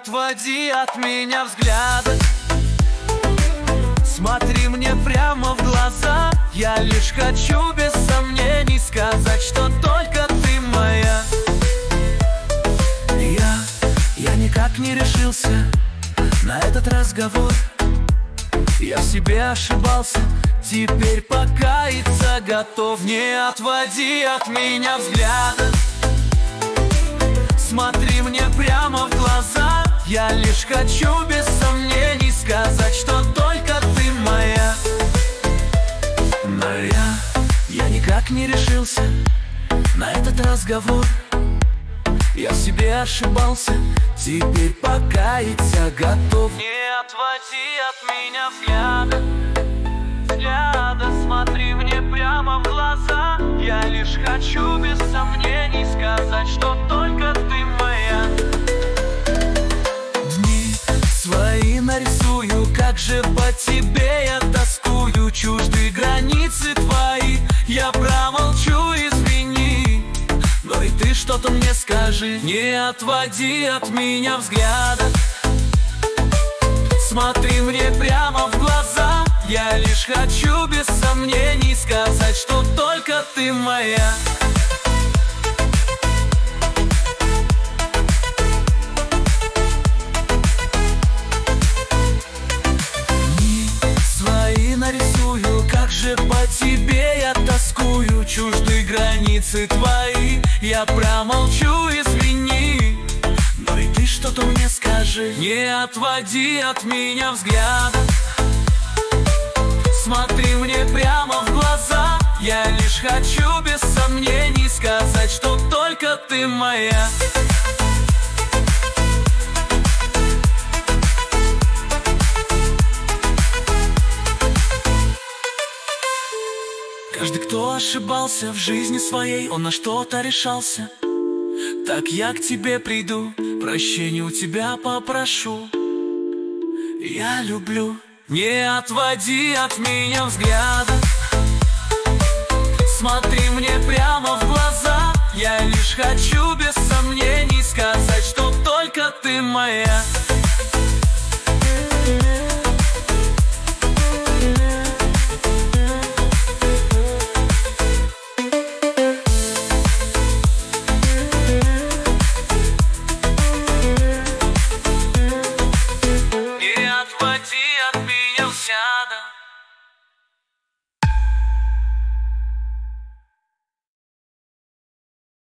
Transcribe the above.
отводи от меня взгляда. Смотри мне прямо в глаза. Я лишь хочу без сомнений сказать, что только ты моя. Я никак не решился на этот разговор. Я в себе ошибался, теперь покаяться готов. Не отводи от меня взгляда. Смотри мне прямо в глаза. Я лишь хочу без сомнений сказать, что только ты моя. Моя. Я никак не решился на этот разговор. Я в себе ошибался, теперь покаяться готов. Не отводи от меня взгляда. Смотри мне прямо в глаза. Я лишь хочу без сомнений сказать, что только ты моя. Дни свои нарисую, как же по тебе я тоскую. Чуждые границы твои, я промолчу, извини. Но и ты что-то мне скажи. Не отводи от меня взгляда. Смотри мне прямо в глаза. Я лишь хочу без сомнений сказать, что только ты моя. Дни свои нарисую, как же по тебе я тоскую. Чуждые границы твои, я промолчу, извини. Но и ты что-то мне скажи. Не отводи от меня взгляда. Смотри мне прямо в глаза. Я лишь хочу без сомнений сказать, что только ты моя. Каждый, кто ошибался в жизни своей, он на что-то решался. Так я к тебе приду, прощения у тебя попрошу. Я люблю. Не отводи от меня взгляда. Смотри мне прямо в глаза. Я лишь хочу без сомнений сказать, что только ты моя.